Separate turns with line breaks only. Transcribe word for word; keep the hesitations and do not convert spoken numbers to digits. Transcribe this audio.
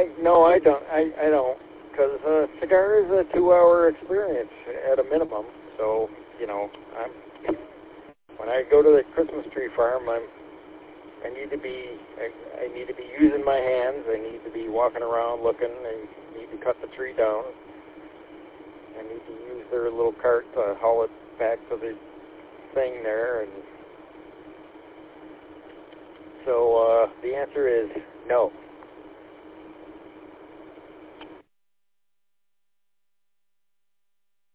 I no, I don't. I, I don't, because a cigar is a two-hour experience at a minimum. So you know, I'm when I go to the Christmas tree farm, I'm I need to be I, I need to be using my hands. I need to be walking around looking. I need to cut the tree down. I need to use their little cart to haul it back to the thing there, and so uh, the answer is no.